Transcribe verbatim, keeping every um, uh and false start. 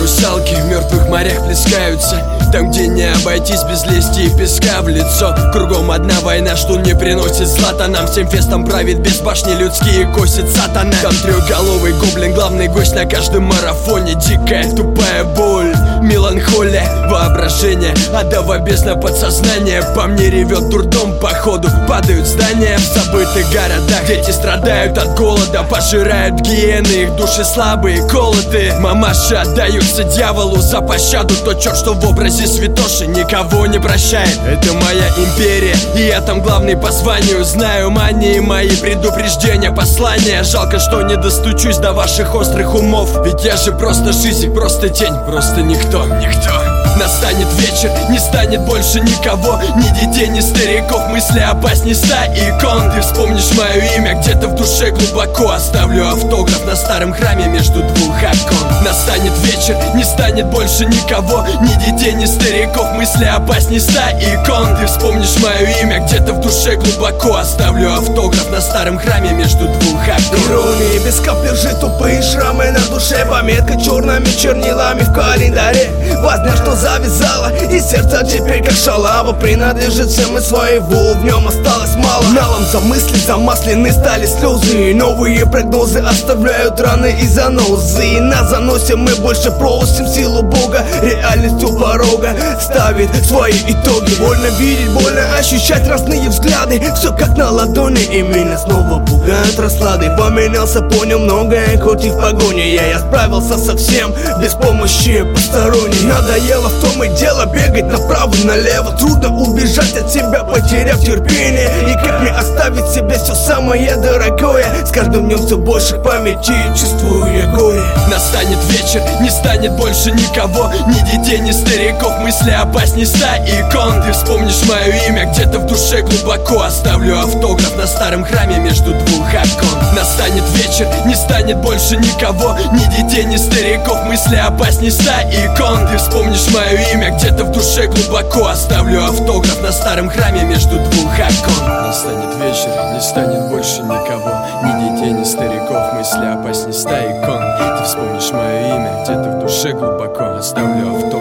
русалки в мертвых морях плескаются. Там, где не обойтись без лести и песка в лицо. Кругом одна война, что не приносит злата нам. Всем фестом правит без башни людские косит сатана. Там трехголовый гоблин, главный гость на каждом марафоне. Дикая тупая боль, меланхолия, воображение, адово бездна подсознания. По мне ревет дурдом, походу падают здания в забытых городах. Дети страдают от голода, пожирают гиены, их души слабые, колотые. Мамаши отдаются дьяволу за пощаду. Тот черт, что в образе святоши, никого не прощает. Это моя империя, и я там главный по званию. Знаю мании мои, предупреждения, послания. Жалко, что не достучусь до ваших острых умов. Ведь я же просто жизнь, просто тень, просто никто, никто. Настанет вечер, не станет больше никого, ни детей, ни стариков. Мысли опасней ста икон. Ты вспомнишь мое имя где-то в душе глубоко. Оставлю автограф на старом храме между двух окон. Настанет вечер, не станет больше никого, ни детей, ни стариков. Мысли опасней ста икон. Ты вспомнишь мое имя где-то в душе глубоко. Оставлю автограф на старом храме между двух окон. Иронии без капли лжи, тупые шрамы на душе. Пометка черными чернилами в календаре. Возня, что завязала, и сердце теперь как шалава принадлежит всем и своего в нем осталось мало. Налом за мысли замаслены стали слезы, и новые прогнозы оставляют раны и занозы. И на заносе мы больше просим силу Бога. Реальность у порога ставит свои итоги. Больно видеть, больно ощущать разные взгляды. Все как на ладони, и меня снова пугают расклады. Поменялся, понял многое, хоть и в погоне. Я, я справился со всем без помощи посторонней. Надоело в том и дело бегать направо и налево. Трудно убежать от себя, потеряв терпение. И как мне оставить себе все самое дорогое? С каждым днем все больше в памяти чувствую я горе. Настанет вечер, не станет больше никого, ни детей, ни стариков. Мысли опасней ста икон. Ты вспомнишь мое имя где-то в душе глубоко. Оставлю автограф на старом храме между двух окон. Настанет вечер, не станет больше никого, ни детей, ни стариков. Мысли опасней ста икон. Ты вспомнишь мое имя где-то в душе глубоко. Оставлю автограф на старом храме между двух окон. Настанет вечер, не станет больше никого, ни детей, ни стариков. Мысли опасней ста икон. Ты вспомнишь мое имя где-то в душе глубоко. Оставлю автограф